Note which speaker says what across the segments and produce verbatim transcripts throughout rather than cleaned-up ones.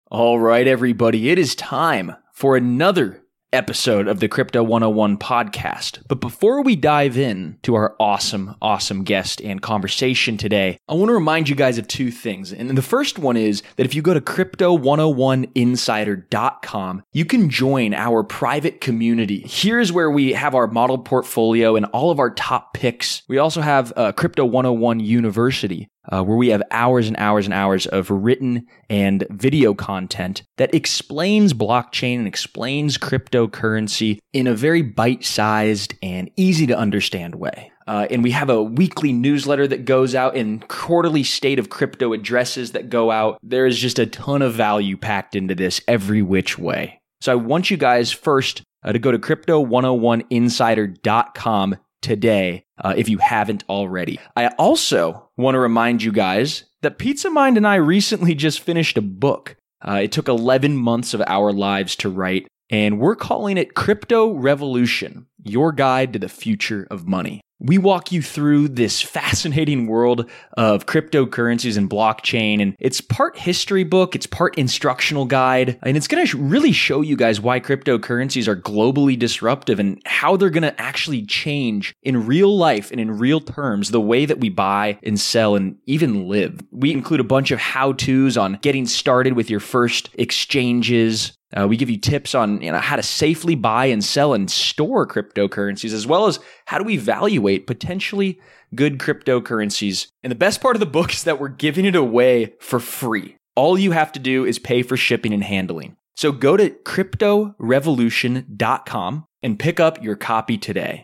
Speaker 1: All right, everybody, it is time for another episode of the Crypto one oh one podcast. But before we dive in to our awesome, awesome guest and conversation today, I want to remind you guys of two things. And the first one is that if you go to crypto one oh one insider dot com, you can join our private community. Here's where we have our model portfolio and all of our top picks. We also have uh, Crypto one oh one University, Uh, where we have hours and hours and hours of written and video content that explains blockchain and explains cryptocurrency in a very bite-sized and easy to understand way. Uh, and we have a weekly newsletter that goes out and quarterly state of crypto addresses that go out. There is just a ton of value packed into this every which way. So I want you guys first uh, to go to crypto one oh one insider dot com today, uh, if you haven't already. I also want to remind you guys that Pizza Mind and I recently just finished a book. Uh, it took eleven months of our lives to write, and we're calling it Crypto Revolution, Your Guide to the Future of Money. We walk you through this fascinating world of cryptocurrencies and blockchain, and it's part history book, it's part instructional guide, and it's going to really show you guys why cryptocurrencies are globally disruptive and how they're going to actually change in real life and in real terms the way that we buy and sell and even live. We include a bunch of how-tos on getting started with your first exchanges. Uh, we give you tips on you know, how to safely buy and sell and store cryptocurrencies, as well as how to evaluate potentially good cryptocurrencies. And the best part of the book is that we're giving it away for free. All you have to do is pay for shipping and handling. So go to crypto revolution dot com and pick up your copy today.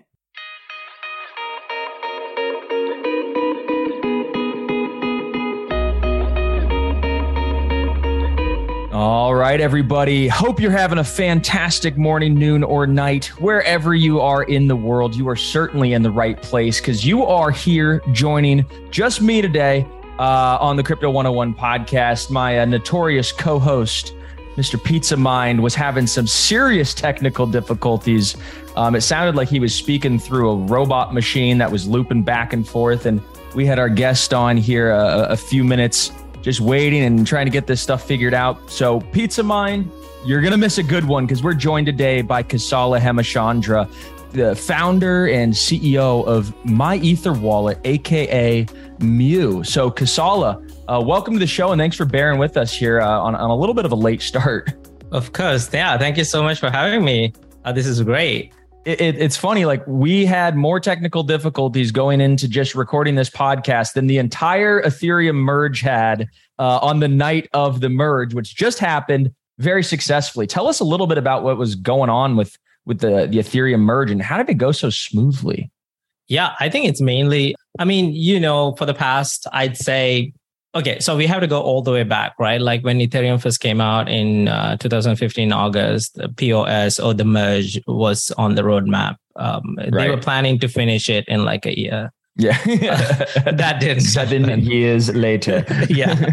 Speaker 1: All right, everybody. Hope you're having a fantastic morning, noon, or night. Wherever you are in the world, you are certainly in the right place because you are here joining just me today uh, on the Crypto one oh one podcast. My uh, notorious co-host, Mister Pizza Mind, was having some serious technical difficulties. Um, it sounded like he was speaking through a robot machine that was looping back and forth. And we had our guest on here a, a few minutes just waiting and trying to get this stuff figured out. So Pizza Mind, you're going to miss a good one because we're joined today by Kosala Hemachandra, the founder and C E O of My Ether Wallet, A K A Mew. So Kosala, uh, welcome to the show and thanks for bearing with us here uh, on, on a little bit of a late start.
Speaker 2: Of course. Yeah. Thank you so much for having me. Uh, this is great.
Speaker 1: It, it, it's funny, like we had more technical difficulties going into just recording this podcast than the entire Ethereum merge had uh, on the night of the merge, which just happened very successfully. Tell us a little bit about what was going on with, with the, the Ethereum merge and how did it go so smoothly?
Speaker 2: Yeah, I think it's mainly, I mean, you know, for the past, I'd say, okay, so we have to go all the way back, right? Like when Ethereum first came out in uh, two thousand fifteen August, the P O S or the merge was on the roadmap. Um, right. They were planning to finish it in like a year.
Speaker 1: Yeah,
Speaker 2: uh, that didn't
Speaker 1: seven
Speaker 2: happen.
Speaker 1: years later.
Speaker 2: yeah.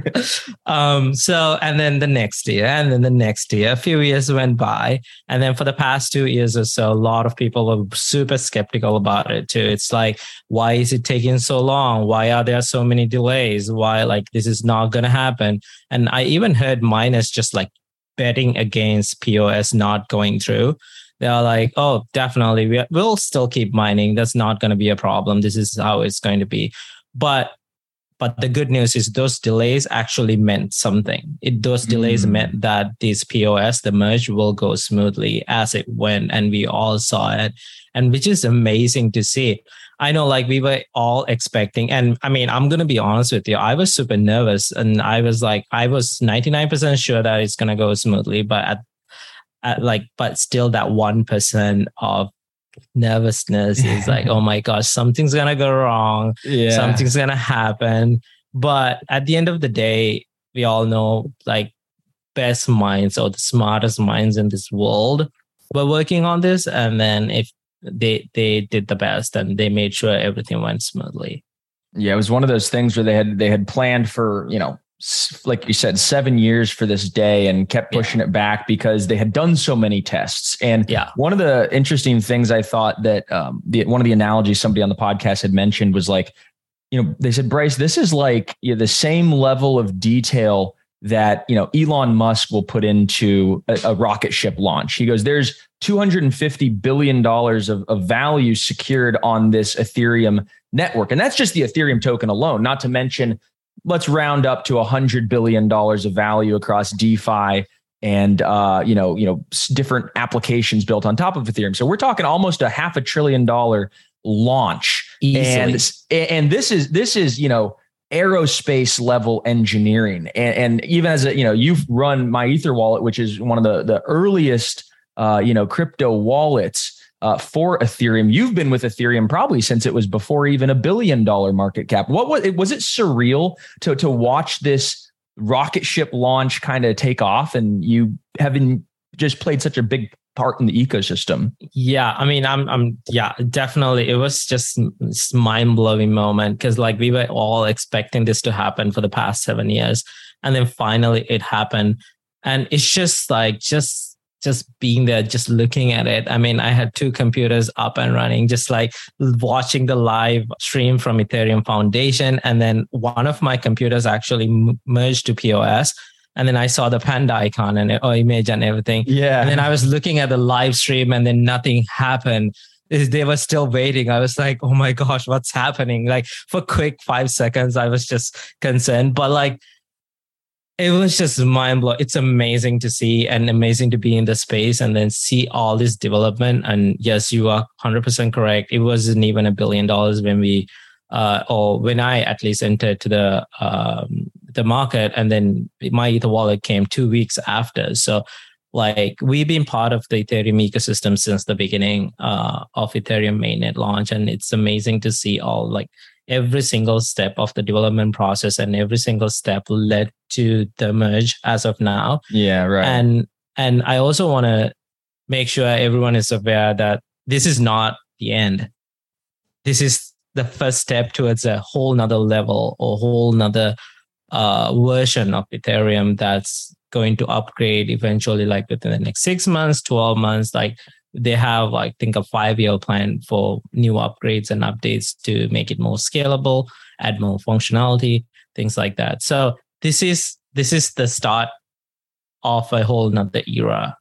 Speaker 2: Um, so, and then the next year, and then the next year, a few years went by. And then for the past two years or so, a lot of people were super skeptical about it too. It's like, why is it taking so long? Why are there so many delays? Why, like, this is not going to happen? And I even heard miners just like betting against P O S not going through. They're like, oh, definitely, we, we'll still keep mining. That's not going to be a problem. This is how it's going to be. But but the good news is those delays actually meant something. It, those delays mm. meant that this P O S, the merge, will go smoothly as it went. And we all saw it, and which is amazing to see. I know, like, we were all expecting, and I mean, I'm going to be honest with you. I was super nervous, and I was like, I was ninety-nine percent sure that it's going to go smoothly. But at At like, but still that one percent of nervousness is like, oh my gosh, something's going to go wrong. Yeah. Something's going to happen. But at the end of the day, we all know like best minds or the smartest minds in this world were working on this. And then if they, they did the best and they made sure everything went smoothly.
Speaker 1: Yeah. It was one of those things where they had, they had planned for, you know, like you said, seven years for this day and kept pushing yeah. it back because they had done so many tests. And
Speaker 2: yeah.
Speaker 1: one of the interesting things I thought that um, the, one of the analogies somebody on the podcast had mentioned was like, you know, they said, Bryce, this is like you know, the same level of detail that, you know, Elon Musk will put into a, a rocket ship launch. He goes, there's two hundred fifty billion dollars of, of value secured on this Ethereum network. And that's just the Ethereum token alone, not to mention, let's round up to one hundred billion dollars of value across DeFi and, uh, you know, you know, different applications built on top of Ethereum. So we're talking almost a half a trillion dollar launch. Easily. And, and this is, this is, you know, aerospace level engineering. And, and even as a, you know, you've run MyEtherWallet, which is one of the, the earliest, uh, you know, crypto wallets uh, for Ethereum. You've been with Ethereum probably since it was before even a billion dollar market cap. What was it? Was it surreal to, to watch this rocket ship launch kind of take off, and you having just played such a big part in the ecosystem?
Speaker 2: Yeah, I mean, I'm, I'm, yeah, definitely. It was just mind blowing moment, because like we were all expecting this to happen for the past seven years, and then finally it happened, and it's just like just just being there, just looking at it. I mean, I had two computers up and running, just like watching the live stream from Ethereum Foundation, and then one of my computers actually m- merged to P O S. And then I saw the panda icon and or image and everything. Yeah. And then I was looking at the live stream, and then nothing happened. They were still waiting. I was like, oh my gosh, what's happening? Like for quick five seconds, I was just concerned. But like, it was just mind blowing. It's amazing to see and amazing to be in the space and then see all this development. And yes, you are one hundred percent correct. It wasn't even a billion dollars when we, uh, or when I at least entered to the, um, the market, and then MyEtherWallet came two weeks after. So like we've been part of the Ethereum ecosystem since the beginning uh, of Ethereum mainnet launch. And it's amazing to see all like every single step of the development process, and every single step led to the merge as of now.
Speaker 1: Yeah, right.
Speaker 2: And, and I also want to make sure everyone is aware that this is not the end. This is the first step towards a whole nother level or whole nother uh, version of Ethereum that's going to upgrade eventually, like within the next six months, twelve months. Like they have, I think, a five-year plan for new upgrades and updates to make it more scalable, add more functionality, things like that. So this is this is the start of a whole nother era.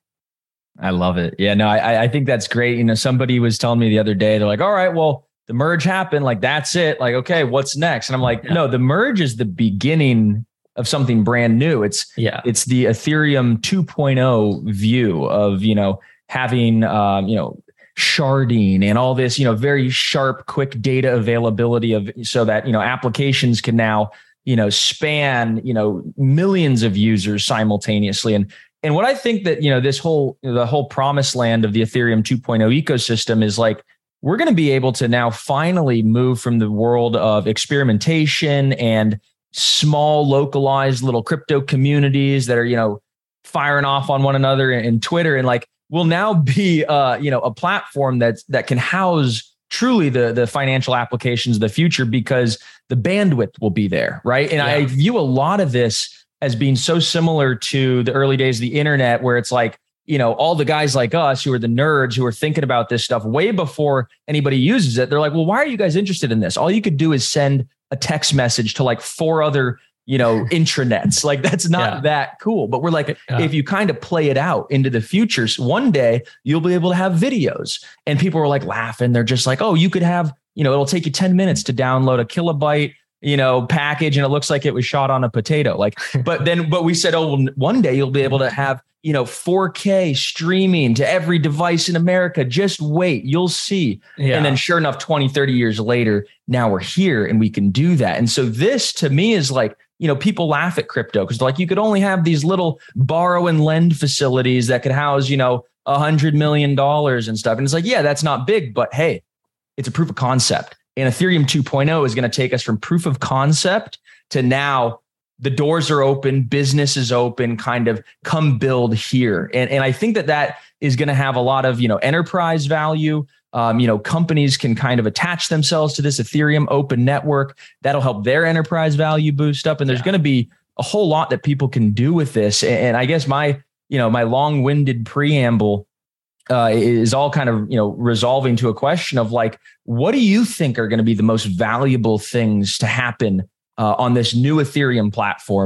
Speaker 1: I love it. Yeah, no, I I think that's great. You know, somebody was telling me the other day, they're like, all right, well, the merge happened. Like, that's it. Like, okay, what's next? And I'm like, yeah. no, the merge is the beginning of something brand new. It's yeah, it's the Ethereum two point oh view of, you know, having, um, you know, sharding and all this, you know, very sharp, quick data availability of, so that, you know, applications can now, you know, span, you know, millions of users simultaneously. And, and what I think that, you know, this whole, the whole promised land of the Ethereum two point oh ecosystem is like, we're going to be able to now finally move from the world of experimentation and small localized little crypto communities that are, you know, firing off on one another in Twitter, and like will now be, uh, you know, a platform that's, that can house truly the, the financial applications of the future, because the bandwidth will be there. Right. And yeah. I view a lot of this as being so similar to the early days of the internet, where it's like, you know, all the guys like us who are the nerds who are thinking about this stuff way before anybody uses it. They're like, well, why are you guys interested in this? All you could do is send a text message to like four other, you know, intranets. Like that's not yeah. that cool. But we're like, yeah. if you kind of play it out into the future, one day you'll be able to have videos. And people are like laughing. They're just like, oh, you could have, you know, it'll take you ten minutes to download a kilobyte, you know, package, and it looks like it was shot on a potato. Like, but then, but we said, oh, well, one day you'll be able to have, you know, four K streaming to every device in America. Just wait, you'll see. Yeah. And then sure enough, twenty, thirty years later, now we're here and we can do that. And so this to me is like, you know, people laugh at crypto because like you could only have these little borrow and lend facilities that could house, you know, a hundred million dollars and stuff. And it's like, yeah, that's not big, but hey, it's a proof of concept. And Ethereum two point oh is going to take us from proof of concept to now the doors are open, business is open, kind of come build here. And, and I think that that is going to have a lot of, you know, enterprise value. Um, you know, companies can kind of attach themselves to this Ethereum open network. That'll help their enterprise value boost up. And there's yeah. going to be a whole lot that people can do with this. And I guess my, you know, my long-winded preamble uh, is all kind of, you know, resolving to a question of like, what do you think are going to be the most valuable things to happen Uh, on this new Ethereum platform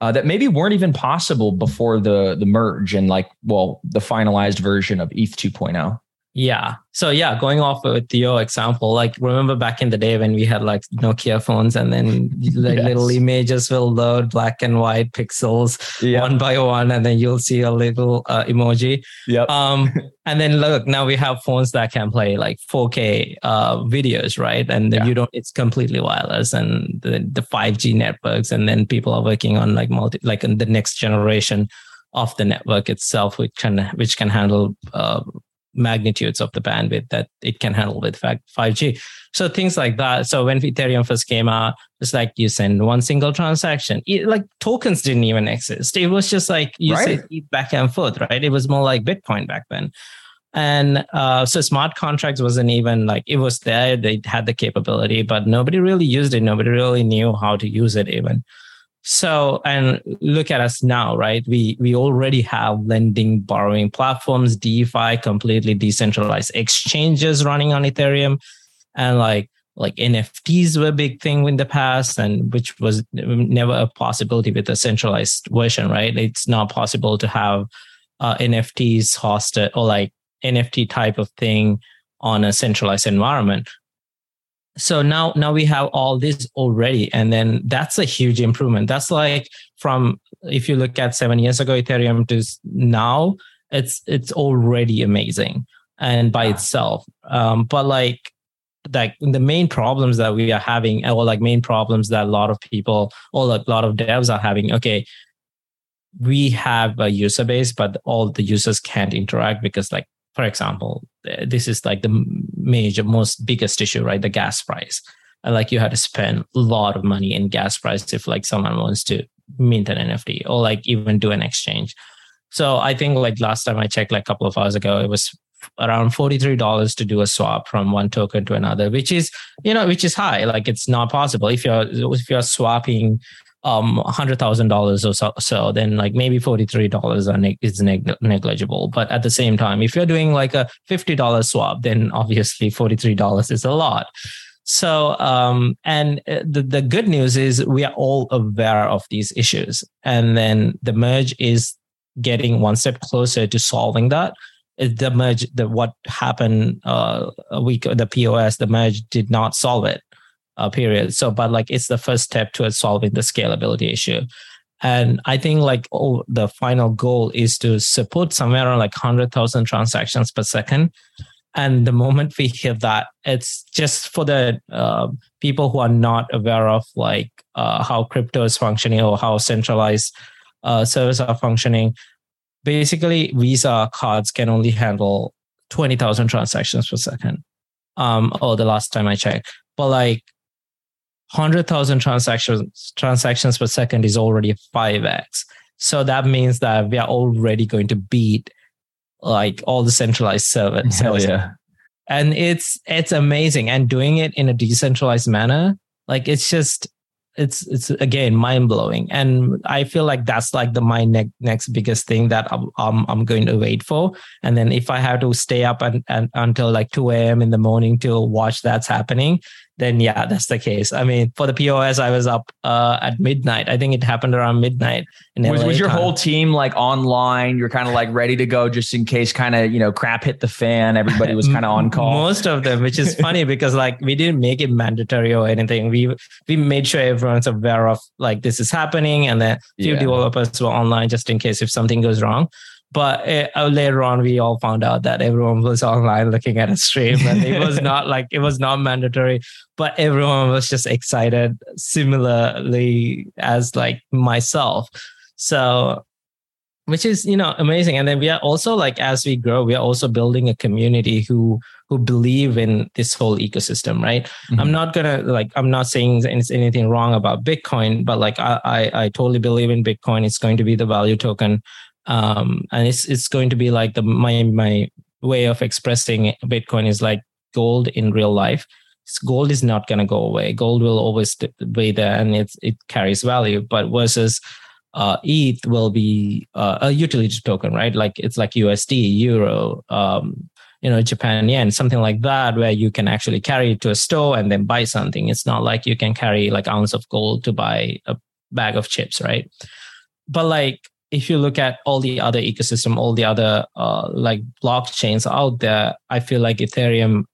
Speaker 1: uh, that maybe weren't even possible before the the merge and like, well, the finalized version of E T H two point oh.
Speaker 2: Yeah. So yeah, going off with your example, like remember back in the day when we had like Nokia phones and then like yes. little images will load black and white pixels yep. one by one, and then you'll see a little uh, emoji.
Speaker 1: Yep.
Speaker 2: Um, and then look, now we have phones that can play like four K uh, videos, right? And yeah. you don't, it's completely wireless, and the, the five G networks, and then people are working on like multi, like in the next generation of the network itself, which can which can handle uh, magnitudes of the bandwidth that it can handle with five G. So things like that. So when Ethereum first came out, it's like you send one single transaction. It, like tokens didn't even exist. It was just like you right. say back and forth, right? It was more like Bitcoin back then. And uh, so smart contracts wasn't even like, it was there. They had the capability, but nobody really used it. Nobody really knew how to use it even. So, and look at us now, right? We we already have lending, borrowing platforms, DeFi, completely decentralized exchanges running on Ethereum, and like like N F Ts were a big thing in the past, and which was never a possibility with a centralized version, right? It's not possible to have uh, N F Ts hosted or like N F T type of thing on a centralized environment. So now, now we have all this already, and then that's a huge improvement. That's like from, if you look at seven years ago, Ethereum to now, it's it's already amazing and by itself. Um, but like, like the main problems that we are having, or like main problems that a lot of people, or like a lot of devs are having. Okay, we have a user base, but all the users can't interact because, like, for example, this is like the major, most biggest issue, right? The gas price. And like you had to spend a lot of money in gas price if like someone wants to mint an N F T or like even do an exchange. So I think like last time I checked, like a couple of hours ago, it was around forty-three dollars to do a swap from one token to another, which is, you know, which is high. Like it's not possible. If you're, if you're swapping um one hundred thousand dollars or so, so, then like maybe forty-three dollars are neg- is neg- negligible. But at the same time, if you're doing like a fifty dollars swap, then obviously forty-three dollars is a lot. So, um, and the, the good news is we are all aware of these issues. And then the merge is getting one step closer to solving that. The merge, the what happened uh, a week, the P O S, the merge did not solve it. Uh, period. So, but like it's the first step towards solving the scalability issue. And I think like oh, the final goal is to support somewhere around like one hundred thousand transactions per second. And the moment we hit that, it's just for the uh, people who are not aware of like uh, how crypto is functioning or how centralized uh, servers are functioning. Basically, Visa cards can only handle twenty thousand transactions per second. Um, oh, the last time I checked. But like, one hundred thousand transactions transactions per second is already five x. So that means that we are already going to beat like all the centralized servers.
Speaker 1: Hell yeah.
Speaker 2: And it's it's amazing. And doing it in a decentralized manner, like it's just it's it's again mind-blowing. And I feel like that's like the my ne- next biggest thing that I'm, I'm I'm going to wait for. And then if I have to stay up and, and until like two a.m. in the morning to watch that's happening, then yeah, that's the case. I mean, for the P O S, I was up uh, at midnight. I think it happened around midnight. In
Speaker 1: was, was your
Speaker 2: time.
Speaker 1: whole team like online? You're kind of like ready to go just in case kind of, you know, crap hit the fan. Everybody was kind of on call.
Speaker 2: Most of them, which is funny because like we didn't make it mandatory or anything. We we made sure everyone's aware of like this is happening, and then a few yeah. developers were online just in case if something goes wrong. But uh, later on, we all found out that everyone was online looking at a stream, and it was not like it was not mandatory, but everyone was just excited similarly as like myself. So, which is, you know, amazing. And then we are also like, as we grow, we are also building a community who, who believe in this whole ecosystem, right? Mm-hmm. I'm not going to like, I'm not saying anything wrong about Bitcoin, but like, I, I, I totally believe in Bitcoin. It's going to be the value token. Um, and it's it's going to be like the my my way of expressing Bitcoin is like gold in real life. Gold is not going to go away. Gold will always be there, and it it carries value. But versus uh, E T H will be uh, a utility token, right? Like it's like U S D, Euro, um, you know, Japan yen, something like that, where you can actually carry it to a store and then buy something. It's not like you can carry like ounce of gold to buy a bag of chips, right? but like, if you look at all the other ecosystem, all the other uh, like blockchains out there, I feel like Ethereum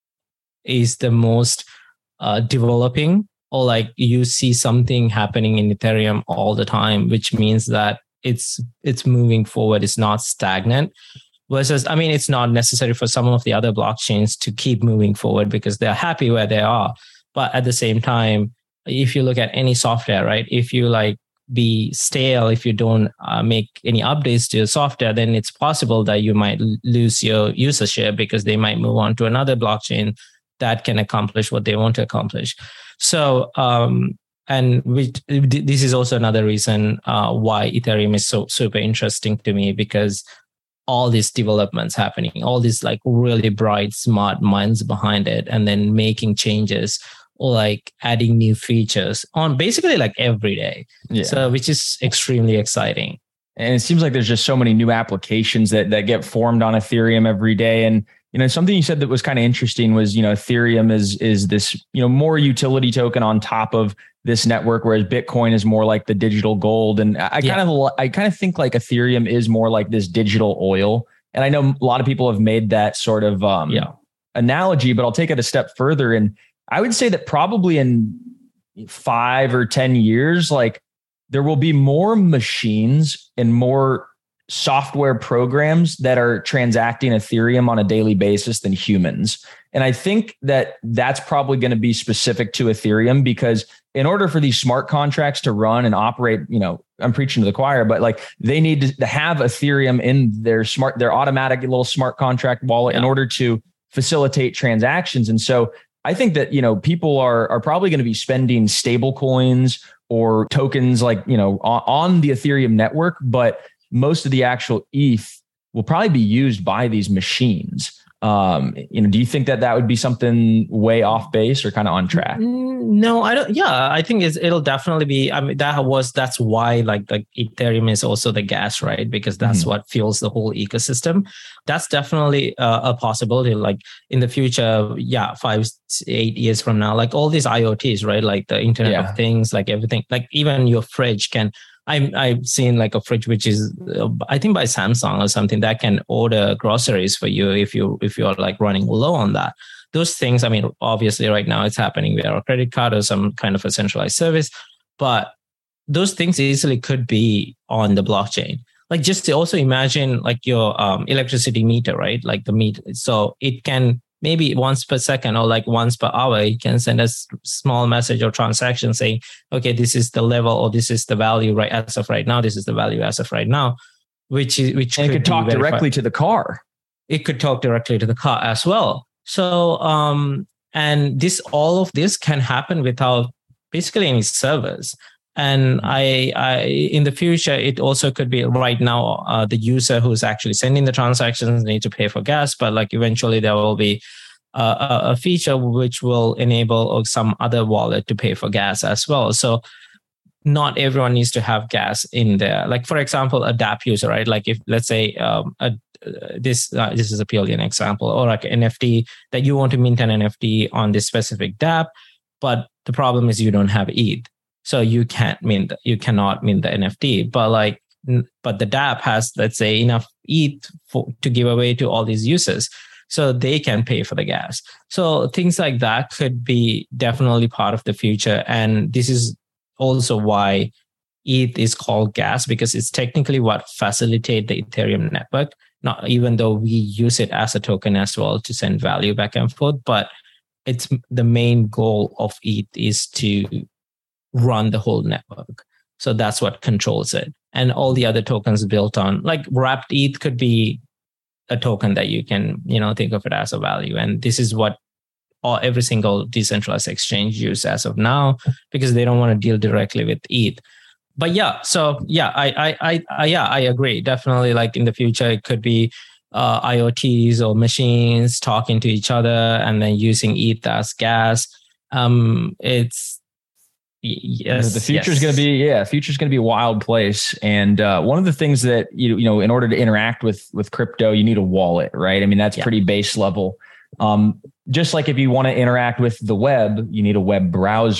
Speaker 2: is the most uh, developing, or like you see something happening in Ethereum all the time, which means that it's it's moving forward. It's not stagnant. Versus, I mean, it's not necessary for some of the other blockchains to keep moving forward because they're happy where they are. But at the same time, if you look at any software, right, if you like be stale, if you don't uh, make any updates to your software, then it's possible that you might l- lose your usership because they might move on to another blockchain that can accomplish what they want to accomplish. So, um, and we, this is also another reason uh, why Ethereum is so super interesting to me, because all these developments happening, all these like really bright, smart minds behind it, and then making changes or like adding new features on basically like every day. Yeah. So, which is extremely exciting.
Speaker 1: And it seems like there's just so many new applications that that get formed on Ethereum every day. And, you know, something you said that was kind of interesting was, you know, Ethereum is is this, you know, more utility token on top of this network, whereas Bitcoin is more like the digital gold. And I yeah. kind of I kind of think like Ethereum is more like this digital oil. And I know a lot of people have made that sort of um, yeah. analogy, but I'll take it a step further. And I would say that probably in five or ten years, like there will be more machines and more software programs that are transacting Ethereum on a daily basis than humans. And I think that that's probably going to be specific to Ethereum, because in order for these smart contracts to run and operate, you know, I'm preaching to the choir, but like they need to have Ethereum in their smart, their automatic little smart contract wallet yeah. in order to facilitate transactions. And so I think that, you know, people are are probably going to be spending stable coins or tokens like, you know, on, on the Ethereum network, but most of the actual E T H will probably be used by these machines. Um, you know, do you think that that would be something way off base or kind of on track?
Speaker 2: No, I don't. Yeah, I think it's, it'll definitely be. I mean, that was that's why like like Ethereum is also the gas, right? Because that's mm-hmm. what fuels the whole ecosystem. That's definitely uh, a possibility. Like in the future, yeah, five, eight years from now, like all these I O Ts, right? Like the Internet yeah. of Things, like everything, like even your fridge can. I'm, I've seen like a fridge, which is, uh, I think by Samsung or something, that can order groceries for you if you, if you're like running low on that. Those things, I mean, obviously right now it's happening via a credit card or some kind of a centralized service, but those things easily could be on the blockchain. Like just to also imagine like your um, electricity meter, right? Like the meter. So it can maybe once per second or like once per hour, you can send a small message or transaction saying, okay, this is the level or this is the value right as of right now. This is the value as of right now, which is, which
Speaker 1: and it could talk directly to the car.
Speaker 2: It could talk directly to the car as well. So, um, and this, all of this can happen without basically any servers. And I, I, in the future, it also could be right now, uh, the user who's actually sending the transactions need to pay for gas, but like eventually there will be uh, a feature which will enable some other wallet to pay for gas as well. So not everyone needs to have gas in there. Like for example, a dApp user, right? Like if let's say um, a, this uh, this is a purely an example, or like an N F T that you want to mint an N F T on this specific dApp, but the problem is you don't have E T H. So you can't mint, you cannot mint the N F T, but like, but the dApp has, let's say, enough E T H for, to give away to all these users, so they can pay for the gas. So things like that could be definitely part of the future, and this is also why E T H is called gas, because it's technically what facilitates the Ethereum network. Not even though we use it as a token as well to send value back and forth, but it's the main goal of E T H is to run the whole network. So that's what controls it. And all the other tokens built on, like wrapped E T H could be a token that you can, you know, think of it as a value. And this is what all, every single decentralized exchange use as of now, because they don't want to deal directly with E T H. But yeah, so yeah, I, I, I, I yeah, I agree. Definitely, like in the future, it could be uh, I O Ts or machines talking to each other and then using E T H as gas. Um, it's Yes,
Speaker 1: the future
Speaker 2: yes.
Speaker 1: is going to be yeah, future is going to be a wild place. And uh, one of the things that you you know, in order to interact with with crypto, you need a wallet, right? I mean, that's yeah. pretty base level. Um, just like if you want to interact with the web, you need a web browser.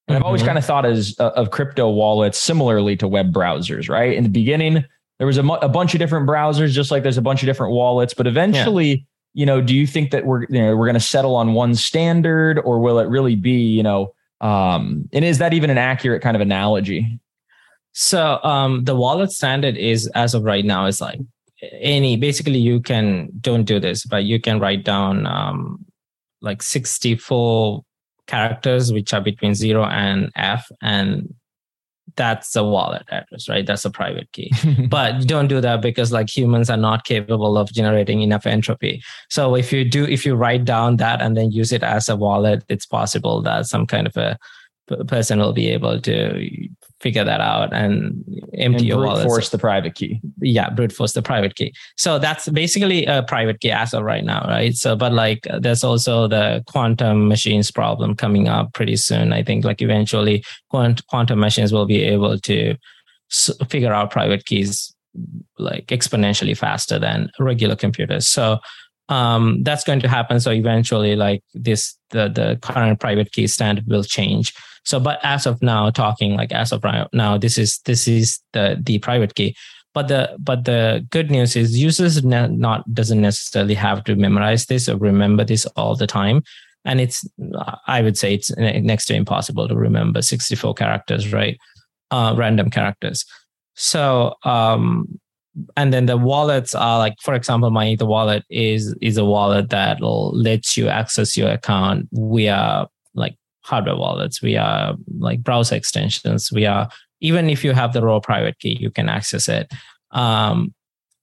Speaker 1: And I've always kind of thought as uh, of crypto wallets similarly to web browsers, right? In the beginning, there was a, a bunch of different browsers, just like there's a bunch of different wallets. But eventually, yeah. you know, do you think that we're you know we're going to settle on one standard, or will it really be, you know, um, and is that even an accurate kind of analogy?
Speaker 2: So um, the wallet standard is, as of right now, is like any. Basically, you can don't do this, but you can write down um, like sixty-four characters, which are between zero and F, and that's the wallet address, right? That's a private key. But you don't do that because like humans are not capable of generating enough entropy. So if you do, if you write down that and then use it as a wallet, it's possible that some kind of a person will be able to figure that out and empty
Speaker 1: and
Speaker 2: your
Speaker 1: brute
Speaker 2: wallet.
Speaker 1: Force the private key.
Speaker 2: Yeah, brute force the private key. So that's basically a private key as of right now, right? So, but like there's also the quantum machines problem coming up pretty soon. I think like eventually quant- quantum machines will be able to s- figure out private keys like exponentially faster than regular computers. So um, that's going to happen. So eventually like this, the, the current private key standard will change. So, but as of now, talking like as of right now, this is this is the the private key. But the but the good news is users ne- not doesn't necessarily have to memorize this or remember this all the time. And it's I would say it's next to impossible to remember sixty-four characters, right? Uh, random characters. So um, and then the wallets are like, for example, my Ether wallet is is a wallet that will let you access your account via like hardware wallets. We are like browser extensions. We are, even if you have the raw private key, you can access it. Um,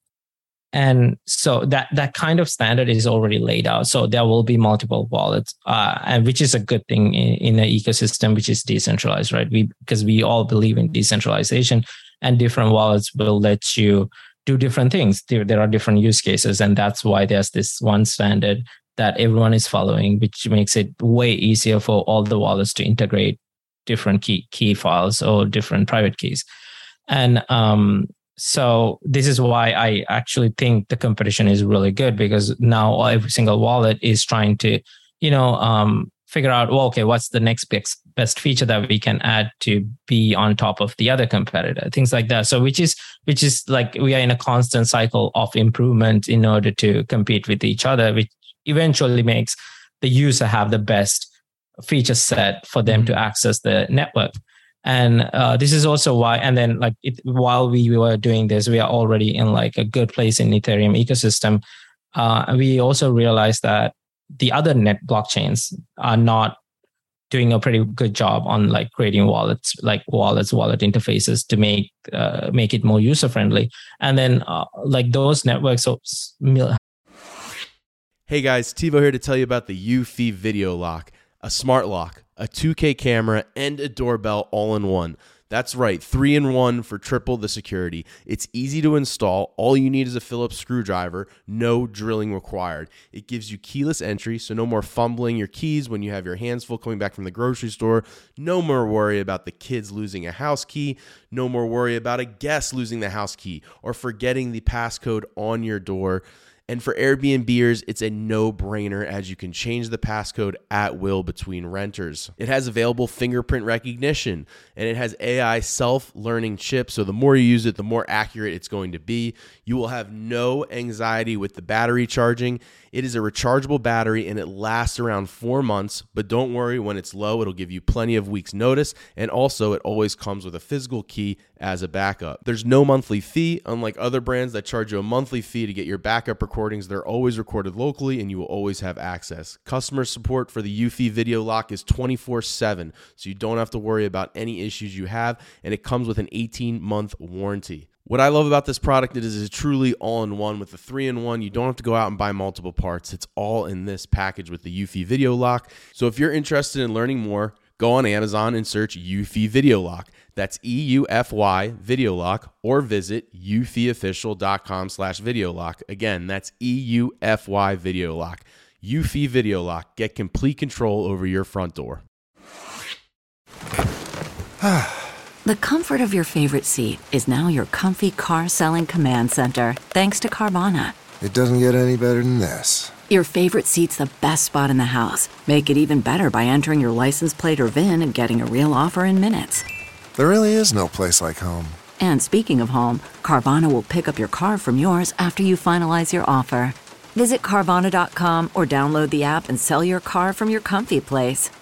Speaker 2: and so that, that kind of standard is already laid out. So there will be multiple wallets, uh, and which is a good thing in, in an ecosystem, which is decentralized, right? We, because we all believe in decentralization, and different wallets will let you do different things. There, there are different use cases. And that's why there's this one standard that everyone is following, which makes it way easier for all the wallets to integrate different key key files or different private keys. And um, so this is why I actually think the competition is really good, because now every single wallet is trying to, you know, um, figure out, well, okay, what's the next best, best feature that we can add to be on top of the other competitor, things like that. So which is, which is like, we are in a constant cycle of improvement in order to compete with each other, which eventually makes the user have the best feature set for them mm-hmm. to access the network. And uh, this is also why, and then like it, while we were doing this, we are already in like a good place in Ethereum ecosystem. Uh, we also realized that the other net blockchains are not doing a pretty good job on like creating wallets, like wallets, wallet interfaces to make uh, make it more user friendly. And then uh, like those networks. So,
Speaker 3: Hey guys, Tivo here to tell you about the Eufy Video Lock, a smart lock, a two K camera, and a doorbell all in one. That's right, three in one for triple the security. It's easy to install. All you need is a Phillips screwdriver, no drilling required. It gives you keyless entry, so no more fumbling your keys when you have your hands full coming back from the grocery store. No more worry about the kids losing a house key. No more worry about a guest losing the house key or forgetting the passcode on your door. And for Airbnbers, it's a no-brainer as you can change the passcode at will between renters. It has available fingerprint recognition, and it has A I self-learning chips, so the more you use it, the more accurate it's going to be. You will have no anxiety with the battery charging. It is a rechargeable battery, and it lasts around four months, but don't worry, when it's low, it'll give you plenty of weeks' notice, and also it always comes with a physical key as a backup. There's no monthly fee, unlike other brands that charge you a monthly fee to get your backup recordings. They're always recorded locally, and you will always have access. Customer support for the Eufy Video Lock is twenty-four seven, so you don't have to worry about any issues you have, and it comes with an eighteen-month warranty. What I love about this product is it's truly all-in-one. With the three-in-one, you don't have to go out and buy multiple parts. It's all in this package with the Eufy Video Lock. So if you're interested in learning more, go on Amazon and search Eufy Video Lock. That's E U F Y Video Lock, or visit eufyofficial.com slash video lock. Again, that's E U F Y Video Lock. Eufy Video Lock. Get complete control over your front door.
Speaker 4: The comfort of your favorite seat is now your comfy car selling command center, thanks to Carvana.
Speaker 5: It doesn't get any better than this.
Speaker 4: Your favorite seat's the best spot in the house. Make it even better by entering your license plate or V I N and getting a real offer in minutes.
Speaker 5: There really is no place like home.
Speaker 4: And speaking of home, Carvana will pick up your car from yours after you finalize your offer. Visit Carvana dot com or download the app and sell your car from your comfy place.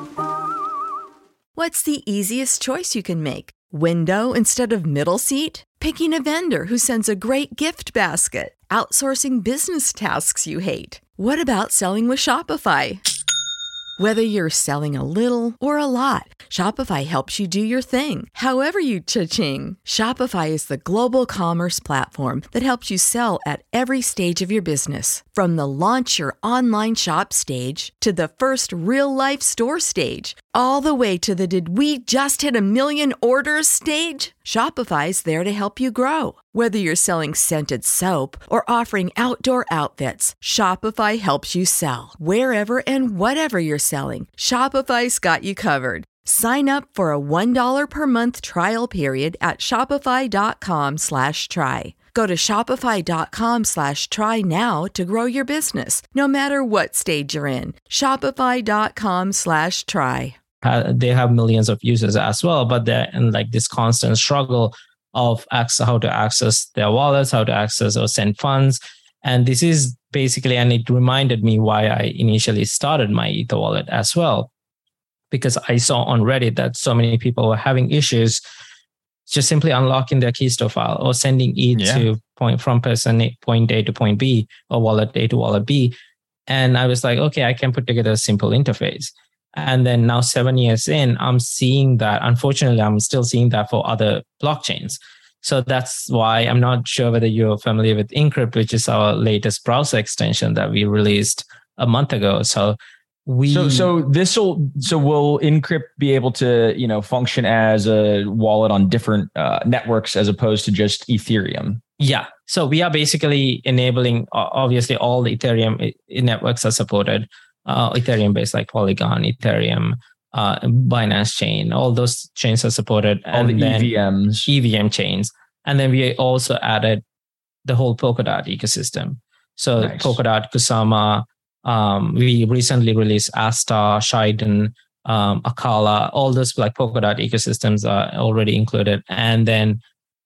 Speaker 6: What's the easiest choice you can make? Window instead of middle seat? Picking a vendor who sends a great gift basket? Outsourcing business tasks you hate? What about selling with Shopify? Whether you're selling a little or a lot, Shopify helps you do your thing, however you cha-ching. Shopify is the global commerce platform that helps you sell at every stage of your business. From the launch your online shop stage to the first real-life store stage, all the way to the did we just hit a million orders stage. Shopify's there to help you grow. Whether you're selling scented soap or offering outdoor outfits, Shopify helps you sell. Wherever and whatever you're selling, Shopify's got you covered. Sign up for a one dollar per month trial period at shopify.com slash try. Go to shopify.com slash try now to grow your business, no matter what stage you're in. Shopify.com slash try.
Speaker 2: Uh, they have millions of users as well, but they're in like this constant struggle of access, how to access their wallets, how to access or send funds. And this is basically, and it reminded me why I initially started my Ether wallet as well, because I saw on Reddit that so many people were having issues just simply unlocking their Keystore file or sending E T H yeah. to point from person A, point A to point B, or wallet A to wallet B. And I was like, okay, I can put together a simple interface. And then now seven years in, I'm seeing that. Unfortunately, I'm still seeing that for other blockchains. So that's why I'm not sure whether you're familiar with Encrypt, which is our latest browser extension that we released a month ago. So we
Speaker 1: so so this will so will Encrypt be able to you know function as a wallet on different uh, networks as opposed to just Ethereum?
Speaker 2: Yeah. So we are basically enabling. Obviously, all the Ethereum networks are supported. Uh, Ethereum based like Polygon, Ethereum, uh, Binance Chain, all those chains are supported.
Speaker 1: All and the then E V Ms.
Speaker 2: E V M chains. And then we also added the whole Polkadot ecosystem. So nice. Polkadot, Kusama, um, we recently released Asta, Shiden, um, Akala, all those like Polkadot ecosystems are already included. And then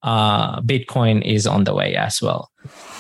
Speaker 2: uh, Bitcoin is on the way as well.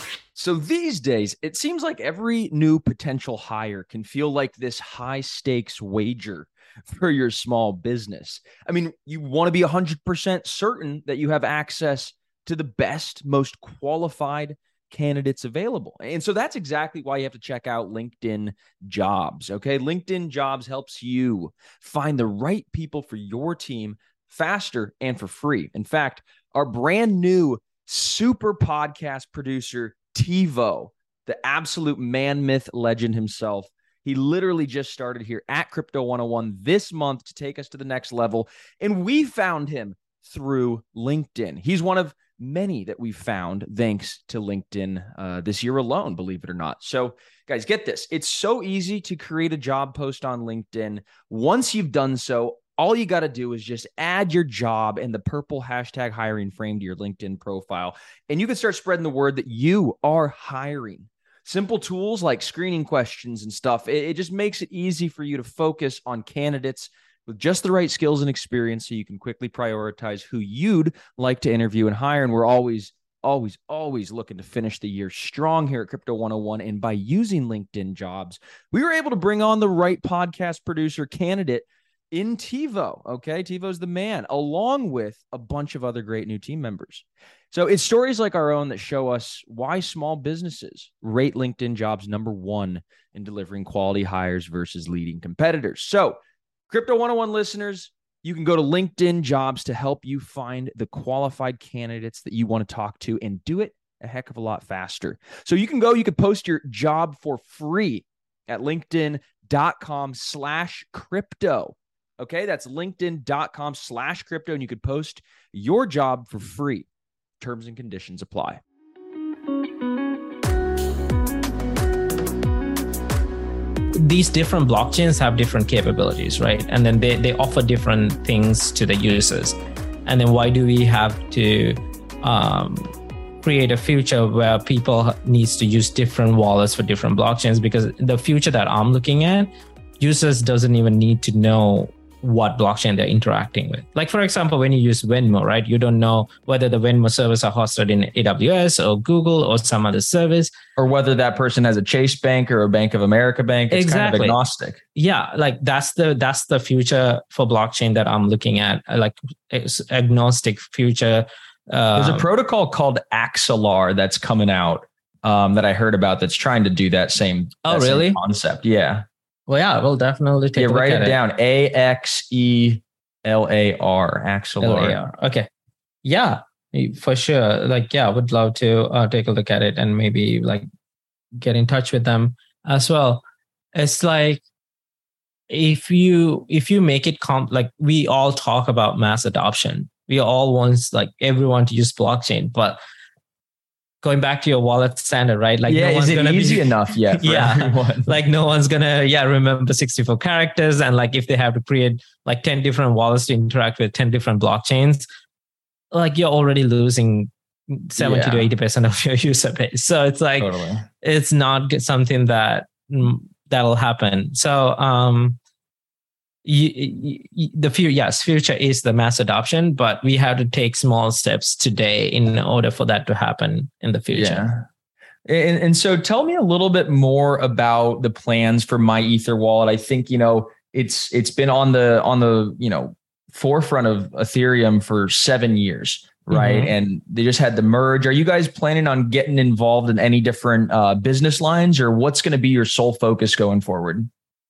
Speaker 1: So these days, it seems like every new potential hire can feel like this high stakes wager for your small business. I mean, you want to be one hundred percent certain that you have access to the best, most qualified candidates available. And so that's exactly why you have to check out LinkedIn Jobs. Okay. LinkedIn Jobs helps you find the right people for your team faster and for free. In fact, our brand new super podcast producer, TiVo, the absolute man, myth, legend himself. He literally just started here at Crypto one oh one this month to take us to the next level. And we found him through LinkedIn. He's one of many that we've found thanks to LinkedIn uh, this year alone, believe it or not. So guys, get this. It's so easy to create a job post on LinkedIn. Once you've done so, all you got to do is just add your job and the purple hashtag hiring frame to your LinkedIn profile, and you can start spreading the word that you are hiring. Simple tools like screening questions and stuff, it, it just makes it easy for you to focus on candidates with just the right skills and experience so you can quickly prioritize who you'd like to interview and hire. And we're always, always, always looking to finish the year strong here at Crypto one oh one. And by using LinkedIn Jobs, we were able to bring on the right podcast producer candidate in TiVo. Okay. TiVo's the man, along with a bunch of other great new team members. So it's stories like our own that show us why small businesses rate LinkedIn Jobs number one in delivering quality hires versus leading competitors. So Crypto one oh one listeners, you can go to LinkedIn Jobs to help you find the qualified candidates that you want to talk to and do it a heck of a lot faster. So you can go, you can post your job for free at linkedin.com slash crypto. Okay, that's linkedin.com slash crypto, and you could post your job for free. Terms and conditions apply.
Speaker 2: These different blockchains have different capabilities, right? And then they, they offer different things to the users. And then why do we have to um, create a future where people needs to use different wallets for different blockchains, because the future that I'm looking at, users doesn't even need to know what blockchain they're interacting with. Like, for example, when you use Venmo, right? You don't know whether the Venmo servers are hosted in A W S or Google or some other service.
Speaker 1: Or whether that person has a Chase Bank or a Bank of America bank. It's
Speaker 2: exactly.
Speaker 1: kind of agnostic.
Speaker 2: Yeah, like that's the that's the future for blockchain that I'm looking at. Like, it's agnostic future. Um,
Speaker 1: There's a protocol called Axelar that's coming out um, that I heard about that's trying to do that same,
Speaker 2: oh,
Speaker 1: that
Speaker 2: really?
Speaker 1: same concept. Yeah.
Speaker 2: Well, yeah, we'll definitely take
Speaker 1: yeah,
Speaker 2: a look
Speaker 1: write
Speaker 2: at
Speaker 1: it
Speaker 2: it
Speaker 1: down. A X E L A R. Axelar.
Speaker 2: L A R. Okay. Yeah, for sure. Like, yeah, I would love to uh, take a look at it and maybe like get in touch with them as well. It's like, if you if you make it comp, like we all talk about mass adoption. We all want like everyone to use blockchain, but going back to your wallet standard, right? Like,
Speaker 1: yeah,
Speaker 2: no one's
Speaker 1: is it
Speaker 2: gonna
Speaker 1: easy
Speaker 2: be,
Speaker 1: enough yet? For
Speaker 2: yeah,
Speaker 1: everyone?
Speaker 2: like no one's gonna yeah remember sixty-four characters, and like if they have to create like ten different wallets to interact with ten different blockchains, like you're already losing seventy
Speaker 1: Yeah.
Speaker 2: to eighty percent of your user base. So it's like
Speaker 1: Totally.
Speaker 2: it's not something that mm, that'll happen. So um, you, you, the future, yes, future is the mass adoption, but we have to take small steps today in order for that to happen in the future.
Speaker 1: Yeah. And, and so tell me a little bit more about the plans for MyEtherWallet. I think, you know, it's it's been on the on the, you know, forefront of Ethereum for seven years, right? Mm-hmm. And they just had the merge. Are you guys planning on getting involved in any different uh, business lines, or what's going to be your sole focus going forward?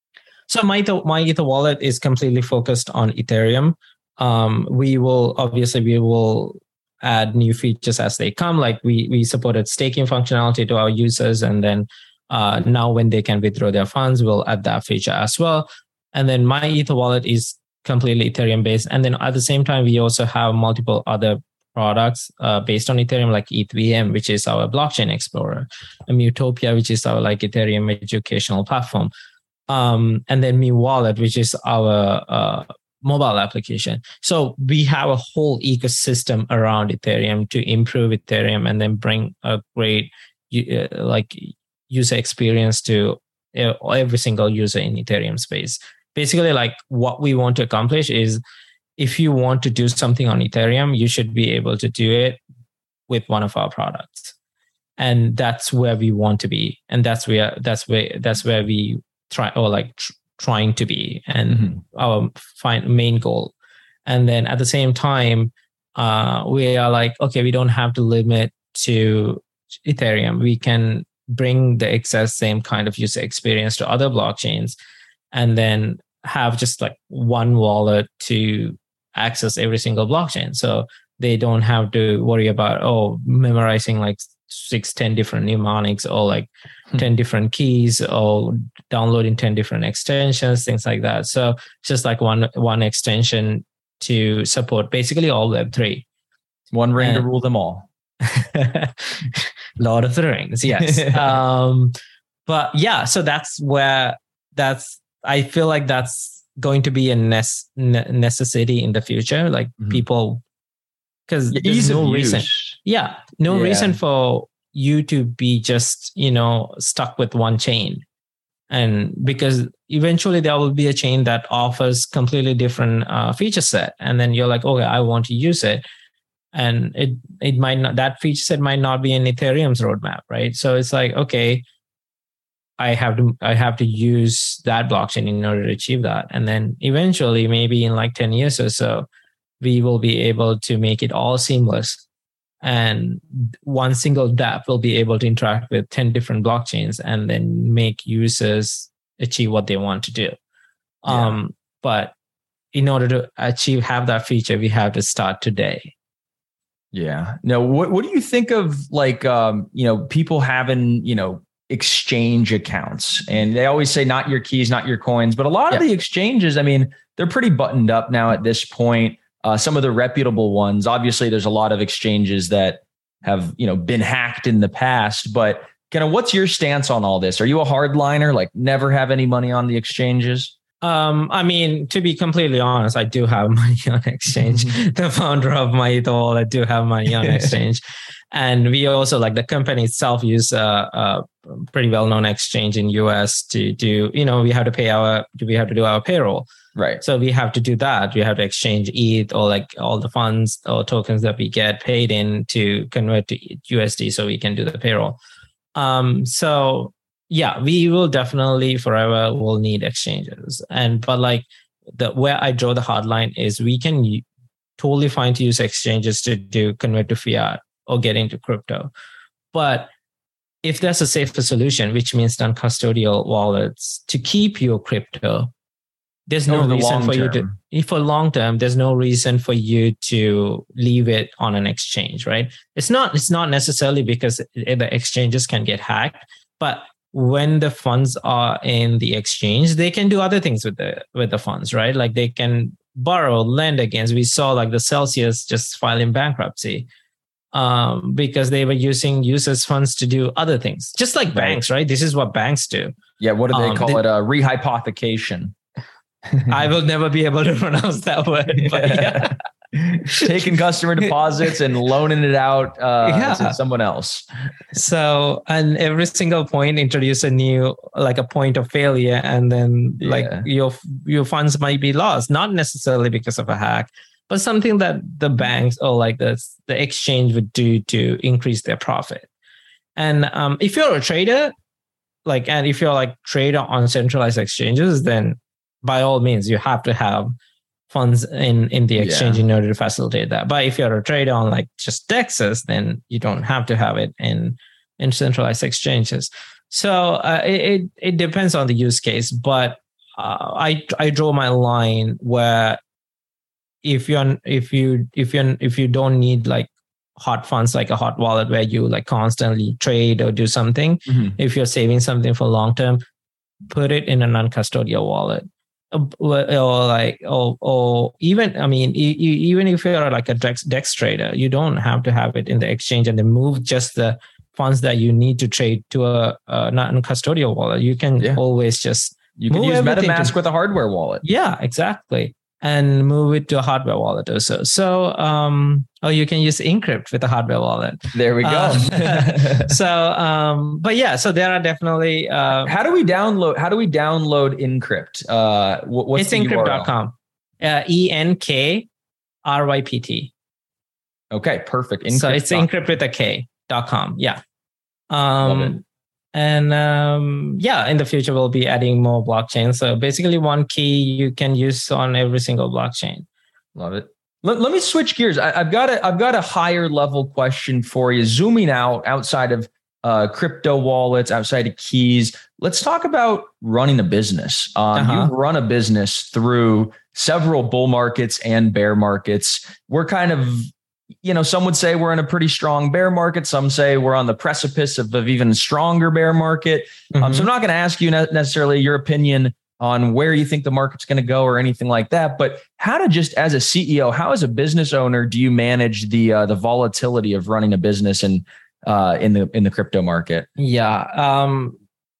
Speaker 2: So my MyEtherWallet is completely focused on Ethereum. Um, we will obviously we will add new features as they come. Like we we supported staking functionality to our users, and then uh, now when they can withdraw their funds, we'll add that feature as well. And then MyEtherWallet is completely Ethereum based. And then at the same time, we also have multiple other products uh, based on Ethereum, like ETHVM, which is our blockchain explorer, and Mutopia, which is our like Ethereum educational platform. Um, and then MeWallet, which is our uh, mobile application. So we have a whole ecosystem around Ethereum to improve Ethereum and then bring a great uh, like user experience to uh, every single user in Ethereum space. Basically, like what we want to accomplish is, if you want to do something on Ethereum, you should be able to do it with one of our products, and that's where we want to be, and that's where that's where that's where we try or like tr- trying to be, and mm-hmm. our fine, main goal. And then at the same time, uh, we are like, okay, we don't have to limit to Ethereum. We can bring the exact same kind of user experience to other blockchains, and then have just like one wallet to access every single blockchain. So they don't have to worry about, oh, memorizing like six, ten different mnemonics, or like hmm. ten different keys, or downloading ten different extensions, things like that. So it's just like one, one extension to support basically all Web three.
Speaker 1: One ring
Speaker 2: and,
Speaker 1: to rule them all.
Speaker 2: Lord of the Rings, yes. um, but yeah, so that's where that's, I feel like that's going to be a nes- necessity in the future. Like mm-hmm. people, because
Speaker 1: yeah,
Speaker 2: there's no
Speaker 1: use.
Speaker 2: reason. Yeah, no yeah. reason for you to be just, you know, stuck with one chain. And because eventually there will be a chain that offers completely different uh, feature set. And then you're like, okay, I want to use it. And it it might not, that feature set might not be in Ethereum's roadmap, right? So it's like, okay, I have to I have to use that blockchain in order to achieve that. And then eventually, maybe in like ten years or so, we will be able to make it all seamless. And one single dApp will be able to interact with ten different blockchains and then make users achieve what they want to do. Yeah. Um, but in order to achieve, have that feature, we have to start today.
Speaker 1: Yeah. No, what, what do you think of like, um, you know, people having, you know, exchange accounts, and they always say not your keys, not your coins, but a lot yeah. of the exchanges, I mean, they're pretty buttoned up now at this point. Uh, some of the reputable ones, obviously there's a lot of exchanges that have, you know, been hacked in the past, but kind of what's your stance on all this? Are you a hardliner, like never have any money on the exchanges?
Speaker 2: Um, I mean, to be completely honest, I do have money on exchange. The founder of my Ether wallet do have money on exchange. And we also, like the company itself, use a, a pretty well-known exchange in U S to do, you know, we have to pay our, we have to do our payroll.
Speaker 1: Right.
Speaker 2: So we have to do that. We have to exchange E T H or like all the funds or tokens that we get paid in to convert to U S D so we can do the payroll. Um, so yeah, we will definitely forever will need exchanges. And, but like the, where I draw the hard line is we can u- totally fine to use exchanges to do convert to fiat or get into crypto. But if there's a safer solution, which means non-custodial wallets to keep your crypto, there's no
Speaker 1: the
Speaker 2: reason for
Speaker 1: term.
Speaker 2: you to, for long term, there's no reason for you to leave it on an exchange, right? It's not, it's not necessarily because the exchanges can get hacked, but when the funds are in the exchange, they can do other things with the with the funds, right? Like they can borrow, lend against. We saw like the Celsius just file in bankruptcy um, because they were using users' funds to do other things, just like right. banks, right? This is what banks do.
Speaker 1: Yeah, what do they um, call
Speaker 2: they,
Speaker 1: it? Uh, rehypothecation.
Speaker 2: I will never be able to pronounce that word. But yeah.
Speaker 1: Taking customer deposits and loaning it out uh, yeah. to someone else.
Speaker 2: So, and every single point introduce a new, like a point of failure, and then yeah. like your your funds might be lost, not necessarily because of a hack, but something that the banks or like the the exchange would do to increase their profit. And um, if you're a trader, like, and if you're like trader on centralized exchanges, then by all means you have to have funds in, in the exchange yeah. in order to facilitate that. But if you're a trader on like just Dexes, then you don't have to have it in, in centralized exchanges. So uh, it, it depends on the use case, but uh, I I draw my line where if you're if you if you if you don't need like hot funds like a hot wallet where you like constantly trade or do something, mm-hmm. if you're saving something for long term, put it in a non-custodial wallet. Or like, or, or even, I mean, you, even if you're like a Dex, Dex trader, you don't have to have it in the exchange and then move just the funds that you need to trade to a, a non-custodial wallet. You can yeah. always just
Speaker 1: you can use MetaMask to, with a hardware wallet.
Speaker 2: Yeah, exactly, and move it to a hardware wallet also. So, um, or you can use Encrypt with a hardware wallet.
Speaker 1: There we go.
Speaker 2: Um, so, um, but yeah, so there are definitely. Uh,
Speaker 1: how do we download? How do we download Encrypt? Uh, what's
Speaker 2: it's
Speaker 1: the
Speaker 2: encrypt dot com. Uh, E N K R Y P T.
Speaker 1: Okay, perfect. Encrypt.
Speaker 2: So it's encrypt with a K dot com. Yeah. Um, and um, yeah, in the future we'll be adding more blockchains. So basically, one key you can use on every single blockchain.
Speaker 1: Love it. Let, let me switch gears. I, I've got a I've got a higher level question for you. Zooming out outside of uh, crypto wallets, outside of keys, let's talk about running a business. Um, uh-huh. You've run a business through several bull markets and bear markets. We're kind of, you know, some would say we're in a pretty strong bear market. Some say we're on the precipice of, of even stronger bear market. Mm-hmm. Um, so I'm not going to ask you necessarily your opinion on where you think the market's going to go or anything like that. But how to just as a C E O, how as a business owner do you manage the uh, the volatility of running a business and uh, in the in the crypto market?
Speaker 2: Yeah, um,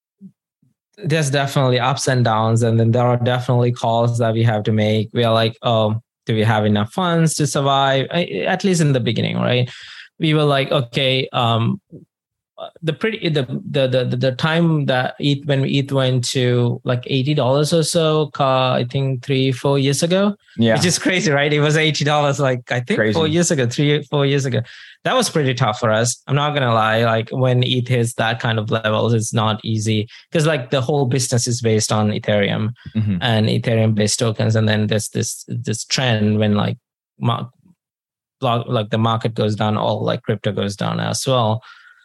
Speaker 2: there's definitely ups and downs, and then there are definitely calls that we have to make. We are like, oh, do we have enough funds to survive? At least in the beginning, right? We were like, okay, um, the pretty the the the the time that E T H when E T H went to like eighty dollars or so, uh, I think three four years ago. Yeah, which is crazy, right? It was eighty dollars like I think crazy. four years ago, three four years ago. That was pretty tough for us. I'm not gonna lie. Like when E T H hits that kind of levels, it's not easy because like the whole business is based on Ethereum mm-hmm. and Ethereum based tokens, and then there's this this trend when like mar- like the market goes down, all like crypto goes down as well.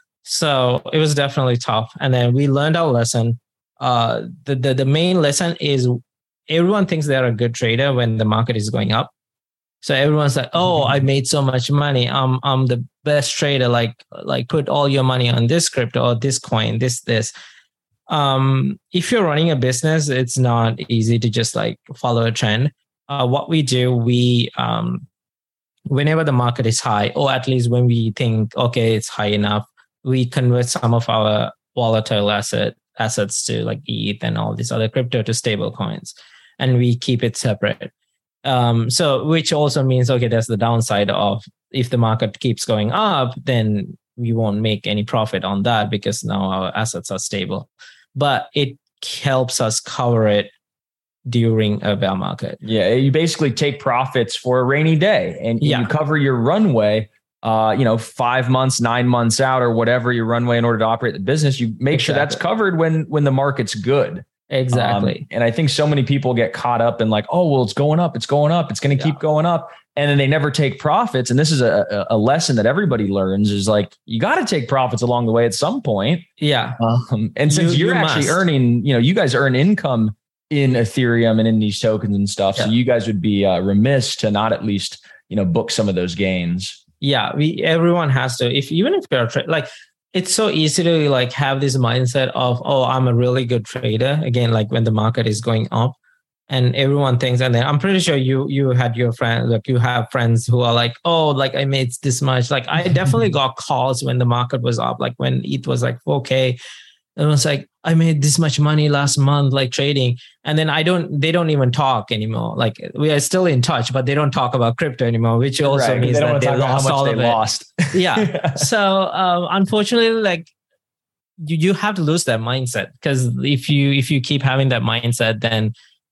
Speaker 2: So it was definitely tough. And then we learned our lesson. Uh, the, the, the main lesson is everyone thinks they're a good trader when the market is going up. So everyone's like, oh, I made so much money. I'm, I'm the best trader. Like, like put all your money on this crypto or this coin, this, this. Um, if you're running a business, it's not easy to just like follow a trend. Uh, what we do, we, um, whenever the market is high, or at least when we think, okay, it's high enough, we convert some of our volatile asset assets to like E T H and all these other crypto to stable coins. and we keep it separate. Um, so which also means, okay, there's the downside of if the market keeps going up, then we won't make any profit on that because now our assets are stable. But it helps us cover it during a bear market.
Speaker 1: Yeah, you basically take profits for a rainy day, and
Speaker 2: yeah.
Speaker 1: you cover your runway, uh, you know, five months, nine months out, or whatever your runway in order to operate the business. You make exactly. sure that's covered when when the market's good.
Speaker 2: Exactly.
Speaker 1: Um, and I think so many people get caught up in like, oh, well, it's going up, it's going up, it's going to yeah. keep going up. And then they never take profits. And this is a, a lesson that everybody learns is like, you got to take profits along the way at some point.
Speaker 2: Yeah.
Speaker 1: Um, and since
Speaker 2: you,
Speaker 1: you're
Speaker 2: you
Speaker 1: actually
Speaker 2: must.
Speaker 1: earning, you know, you guys earn income in Ethereum and in these tokens and stuff. Yeah. So you guys would be uh, remiss to not at least, you know, book some of those gains.
Speaker 2: Yeah. We, everyone has to, if even if you're tra- like, it's so easy to like have this mindset of, oh, I'm a really good trader. Again, like when the market is going up and everyone thinks, and then I'm pretty sure you, you had your friend, like you have friends who are like, oh, like I made this much. Like I definitely got calls when the market was up, like when E T H was like four K. It was like, I made this much money last month, like trading. And then I don't, they don't even talk anymore. Like we are still in touch, but they don't talk about crypto anymore, which also
Speaker 1: right,
Speaker 2: means
Speaker 1: they
Speaker 2: that they lost all
Speaker 1: they
Speaker 2: of it.
Speaker 1: Lost.
Speaker 2: Yeah. yeah. So um, unfortunately, like you, you have to lose that mindset, because if you, if you keep having that mindset, then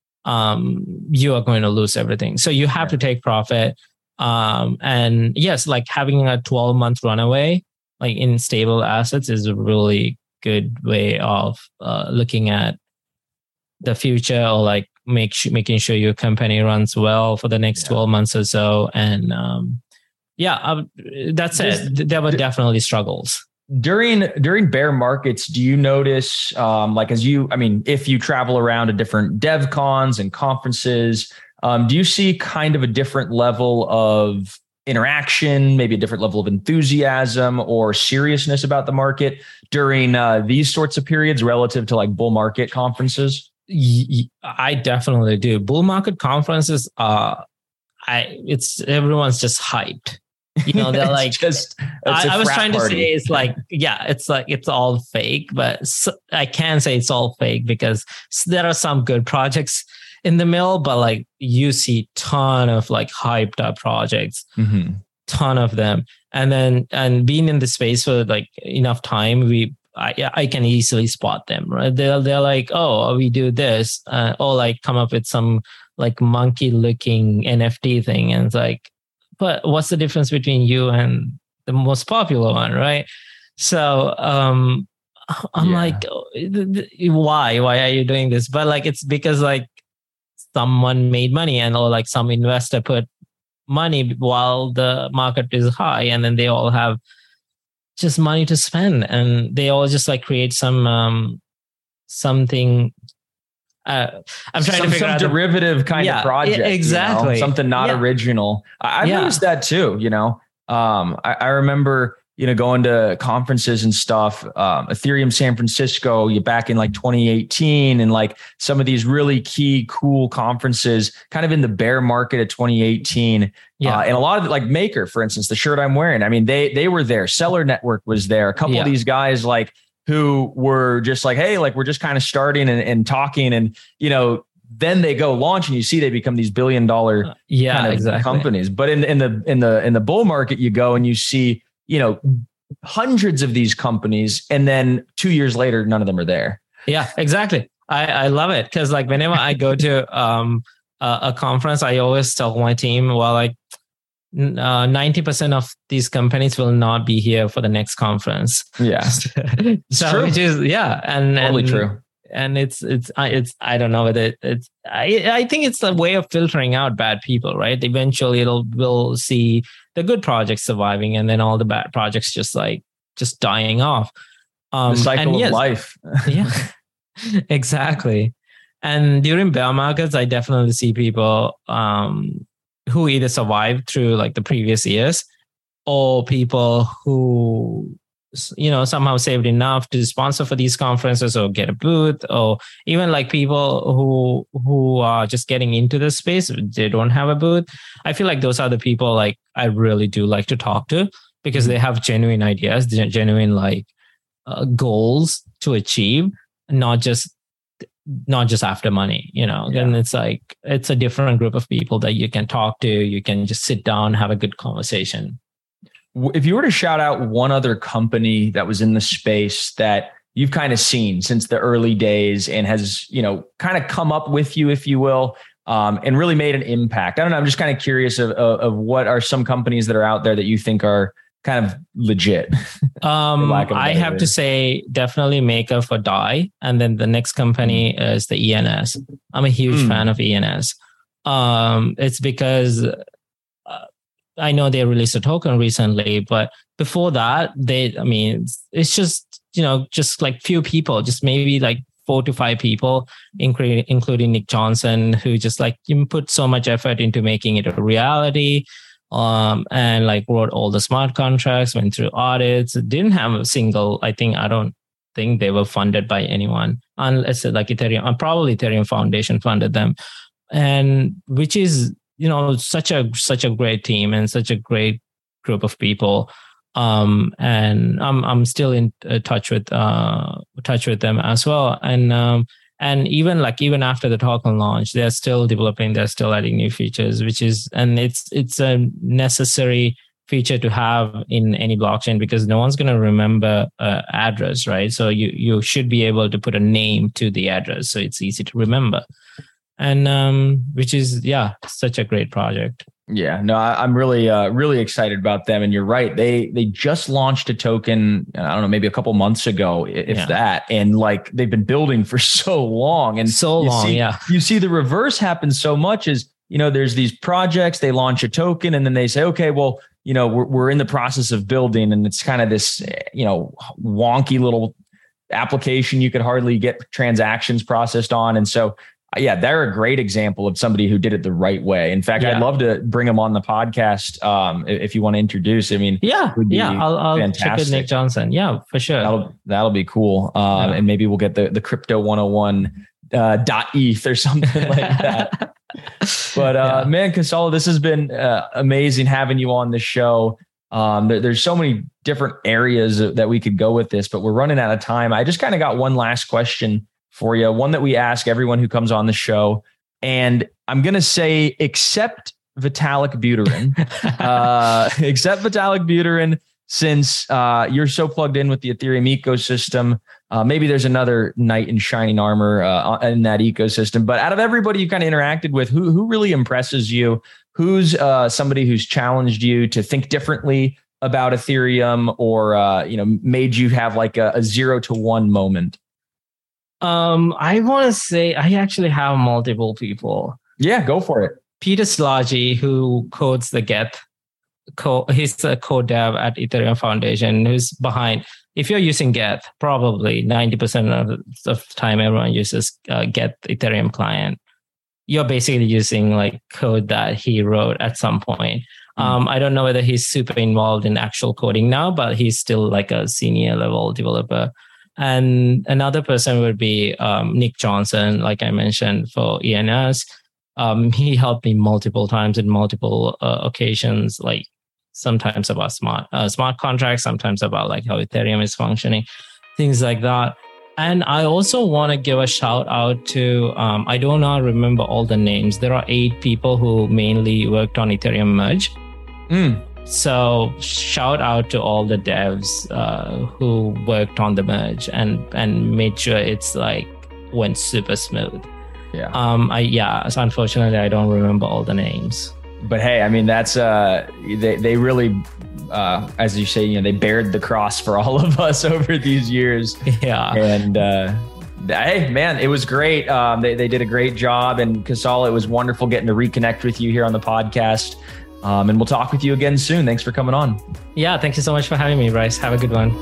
Speaker 2: um, you are going to lose everything. So you have yeah. to take profit. Um, and yes, like having a twelve month runaway, like in stable assets is a really good way of uh, looking at the future, or like make sh- making sure your company runs well for the next yeah. twelve months or so. And um, yeah, uh, that said, there were definitely struggles.
Speaker 1: During during bear markets, do you notice, um, like as you, I mean, if you travel around to different dev cons and conferences, um, do you see kind of a different level of interaction, maybe a different level of enthusiasm or seriousness about the market during uh, these sorts of periods relative to like bull market conferences?
Speaker 2: I definitely do. Bull market conferences, uh, I it's everyone's just hyped. You know, they're like
Speaker 1: just.
Speaker 2: I, I was trying party. to say it's like yeah, it's like it's all fake, but so, I can say it's all fake because there are some good projects in the middle, but like you see ton of like hyped up projects, mm-hmm. ton of them. And then, and being in the space for like enough time, we, I, I can easily spot them, right? They're, they're like, oh, we do this, uh, or like come up with some like monkey looking N F T thing. And it's like, but what's the difference between you and the most popular one? Right. So, um, I'm yeah. like, why, why are you doing this? But like, it's because like, someone made money, and or like some investor put money while the market is high, and then they all have just money to spend, and they all just like create some um something. Uh, I'm trying
Speaker 1: some,
Speaker 2: to figure
Speaker 1: some
Speaker 2: out
Speaker 1: derivative the, kind
Speaker 2: yeah,
Speaker 1: of project,
Speaker 2: exactly,
Speaker 1: you know? Something not
Speaker 2: yeah.
Speaker 1: original. I, I've
Speaker 2: yeah.
Speaker 1: noticed that too. You know, um, I, I remember. You know, going to conferences and stuff, um, Ethereum San Francisco, you back in like twenty eighteen, and like some of these really key, cool conferences kind of in the bear market of twenty eighteen. Yeah. Uh, and a lot of it, like Maker, for instance, the shirt I'm wearing, I mean, they, they were there. Seller Network was there. A couple yeah. of these guys like who were just like, hey, like we're just kind of starting and, and talking, and, you know, then they go launch and you see they become these billion dollar uh,
Speaker 2: yeah,
Speaker 1: kind of
Speaker 2: exactly.
Speaker 1: companies. But in, in the, in the, in the bull market, you go and you see, you know, hundreds of these companies, and then two years later, none of them are there.
Speaker 2: Yeah, exactly. I, I love it, because like whenever I go to um a, a conference, I always tell my team, well, like uh, ninety percent of these companies will not be here for the next conference.
Speaker 1: Yeah,
Speaker 2: so true. Which is yeah, and
Speaker 1: totally
Speaker 2: and,
Speaker 1: true.
Speaker 2: And it's it's it's I don't know whether it, it's I I think it's a way of filtering out bad people, right? Eventually, it'll we'll see the good projects surviving, and then all the bad projects just like just dying off.
Speaker 1: Um, the cycle of
Speaker 2: yes,
Speaker 1: life.
Speaker 2: Yeah, exactly. And during bear markets, I definitely see people um, who either survived through like the previous years, or people who, you know, somehow saved enough to sponsor for these conferences or get a booth, or even like people who who are just getting into the space, they don't have a booth. I feel like those are the people like I really do like to talk to, because they have genuine ideas, genuine like uh, goals to achieve, not just not just after money, you know,
Speaker 1: Yeah.
Speaker 2: then it's like, it's a different group of people that you can talk to. You can just sit down, have a good conversation.
Speaker 1: If you were to shout out one other company that was in the space that you've kind of seen since the early days and has, you know, kind of come up with you, if you will, um, and really made an impact. I don't know. I'm just kind of curious of, of, of what are some companies that are out there that you think are kind of legit.
Speaker 2: Um, I have
Speaker 1: word.
Speaker 2: to say definitely Maker for Die. And then the next company mm. is the E N S. I'm a huge mm. fan of E N S. Um, it's because uh, I know they released a token recently, but before that, they, I mean, it's, it's just, you know, just like few people, just maybe like four to five people, including, including Nick Johnson, who just like put so much effort into making it a reality. Um, and like wrote all the smart contracts, went through audits, didn't have a single, I think, I don't think they were funded by anyone, unless like Ethereum, probably Ethereum Foundation funded them. And which is, you know, such a, such a great team and such a great group of people. Um, and I'm, I'm still in touch with, uh, touch with them as well. And, um, And even like even after the token launch, they're still developing, they're still adding new features, which is, and it's it's a necessary feature to have in any blockchain because no one's going to remember uh, address, right? So you you should be able to put a name to the address, so it's easy to remember. And um, which is yeah, such a great project.
Speaker 1: Yeah, no, I, I'm really, uh, really excited about them. And you're right. They, they just launched a token, I don't know, maybe a couple months ago, if yeah. that. And like, they've been building for so long and
Speaker 2: so long.
Speaker 1: See,
Speaker 2: yeah.
Speaker 1: You see the reverse happen so much is, you know, there's these projects, they launch a token and then they say, okay, well, you know, we're, we're in the process of building. And it's kind of this, you know, wonky little application you could hardly get transactions processed on. And so, yeah, they're a great example of somebody who did it the right way. In fact, yeah. I'd love to bring them on the podcast um, if you want to introduce. I mean,
Speaker 2: yeah, yeah, I'll, I'll check with Nick Johnson. Yeah, for sure.
Speaker 1: That'll that'll be cool. Um, yeah. And maybe we'll get the the Crypto one oh one uh, dot E T H or something like that. But uh, yeah. man, Casala, this has been uh, amazing having you on the show. Um, there, there's so many different areas that we could go with this, but we're running out of time. I just kind of got one last question for you, one that we ask everyone who comes on the show. And I'm going to say, except Vitalik Buterin, uh, except Vitalik Buterin, since uh, you're so plugged in with the Ethereum ecosystem, uh, maybe there's another knight in shining armor uh, in that ecosystem. But out of everybody you kind of interacted with, who, who really impresses you? Who's uh, somebody who's challenged you to think differently about Ethereum or, uh, you know, made you have like a, a zero to one moment?
Speaker 2: Um, I want to say I actually have multiple people.
Speaker 1: Yeah, go for it.
Speaker 2: Peter Szilagyi, who codes the Geth, co- he's a code dev at Ethereum Foundation, who's behind. If you're using Geth, probably ninety percent of the time everyone uses uh, Geth Ethereum client. You're basically using like code that he wrote at some point. Mm. Um, I don't know whether he's super involved in actual coding now, but he's still like a senior level developer. And another person would be um, Nick Johnson, like I mentioned, for E N S. Um, he helped me multiple times in multiple uh, occasions, like sometimes about smart uh, smart contracts, sometimes about like how Ethereum is functioning, things like that. And I also want to give a shout out to, um, I do not remember all the names. There are eight people who mainly worked on Ethereum Merge. Mm. So shout out to all the devs uh, who worked on the merge and and made sure it's like went super smooth.
Speaker 1: Yeah.
Speaker 2: Um. I yeah. So unfortunately, I don't remember all the names.
Speaker 1: But hey, I mean that's uh they they really uh as you say, you know, they bared the cross for all of us over these years.
Speaker 2: Yeah.
Speaker 1: And uh hey man, it was great. Um, they they did a great job, and Casala, it was wonderful getting to reconnect with you here on the podcast. Um, and we'll talk with you again soon. Thanks for coming on.
Speaker 2: Yeah, thank you so much for having me, Bryce. Have a good one.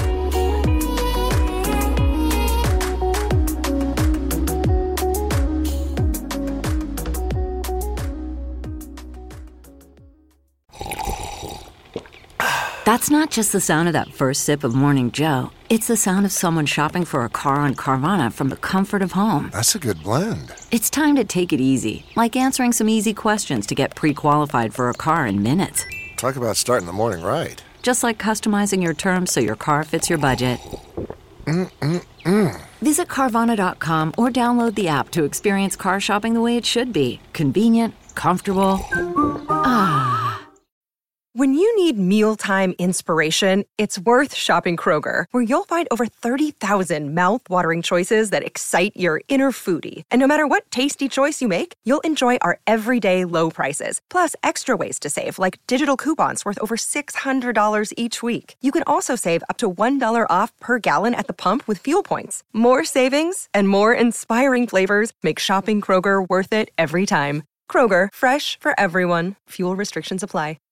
Speaker 4: That's not just the sound of that first sip of Morning Joe. It's the sound of someone shopping for a car on Carvana from the comfort of home.
Speaker 5: That's a good blend.
Speaker 4: It's time to take it easy, like answering some easy questions to get pre-qualified for a car in minutes.
Speaker 5: Talk about starting the morning right.
Speaker 4: Just like customizing your terms so your car fits your budget.
Speaker 5: Mm-mm-mm.
Speaker 4: Visit Carvana dot com or download the app to experience car shopping the way it should be. Convenient, comfortable. Ah.
Speaker 7: When you need mealtime inspiration, it's worth shopping Kroger, where you'll find over thirty thousand mouth-watering choices that excite your inner foodie. And no matter what tasty choice you make, you'll enjoy our everyday low prices, plus extra ways to save, like digital coupons worth over six hundred dollars each week. You can also save up to one dollar off per gallon at the pump with fuel points. More savings and more inspiring flavors make shopping Kroger worth it every time. Kroger, fresh for everyone. Fuel restrictions apply.